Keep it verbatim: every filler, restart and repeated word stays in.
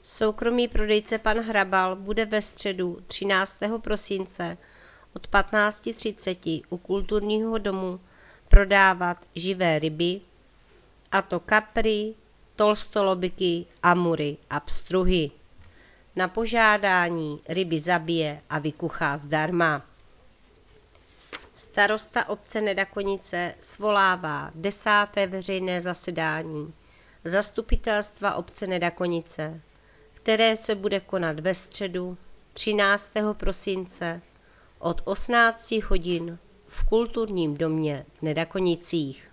Soukromý prodejce pan Hrabal bude ve středu třináctého prosince od patnáct třicet u kulturního domu prodávat živé ryby, a to kapry, tolstolobyky, amury a pstruhy. Na požádání ryby zabije a vykuchá zdarma. Starosta obce Nedakonice svolává desáté veřejné zasedání zastupitelstva obce Nedakonice, které se bude konat ve středu třináctého prosince od osmnácti hodin v kulturním domě v Nedakonicích.